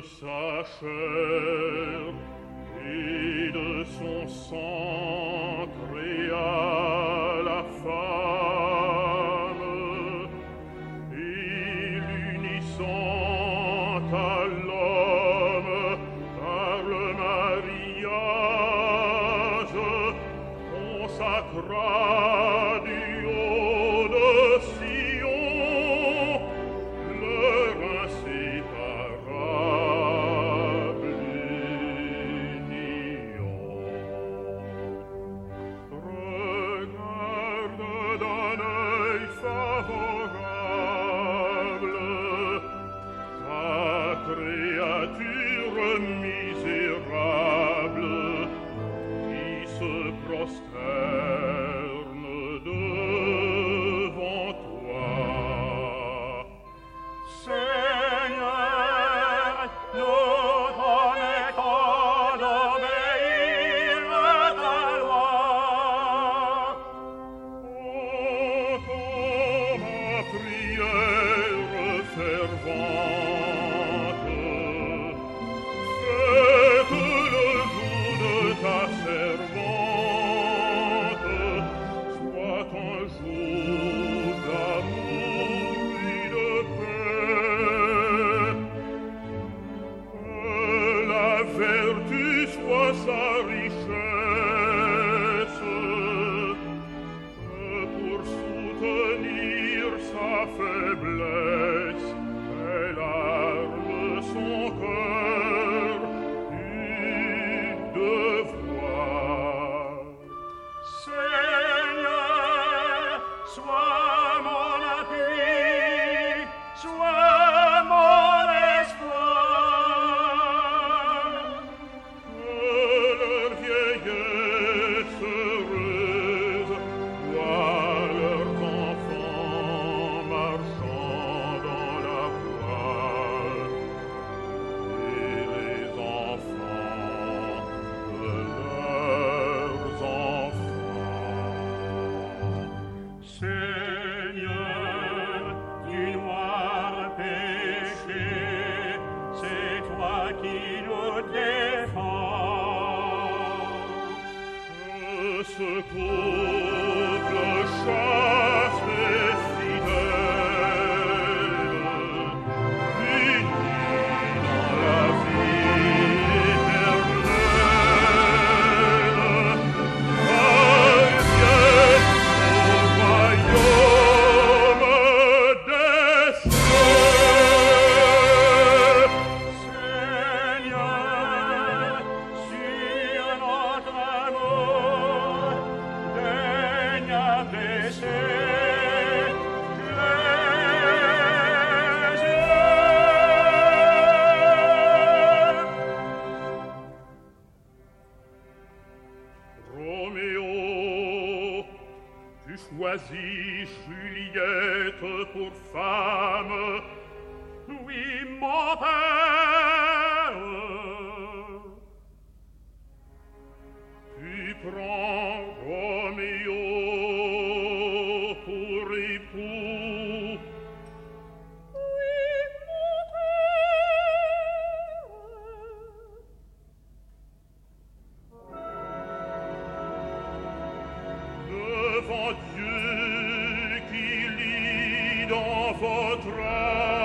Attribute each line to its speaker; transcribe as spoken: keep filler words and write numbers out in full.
Speaker 1: sa chair et de son sang créa la femme et l'unissant à l'homme par le mariage consacra du haut de Sion leur inséparable union. Regarde d'un œil favorable ta créature misérable qui se prosterne devant toi.
Speaker 2: Seigneur, nous promettons d'obéir à ta loi.
Speaker 1: Entends ma prière fervente. Fais que le jour de ta servante soit un jour d'amour et de paix. Que la vertu soit sa richesse, que pour soutenir sa faiblesse, elle arme son cœur du devoir.
Speaker 2: Seigneur, sois mon appui, sois mon espoir.
Speaker 1: Que leur vieillesse heureuse voit leurs enfants marchant dans la voie et les enfants de leurs enfants.
Speaker 2: Seigneur, du noir péché, c'est toi qui nous défends.
Speaker 1: Que ce couple chaste et fidèle, unis dans la vie éternelle, parviennent au royaume des cieux.
Speaker 2: Seigneur, sur notre amour, daigne apaiser les yeux.
Speaker 1: Roméo, tu choisis Juliette pour femme.
Speaker 2: Oui, mon père.
Speaker 1: Tu prends Roméo pour époux. Devant Dieu qui lit dans votre âme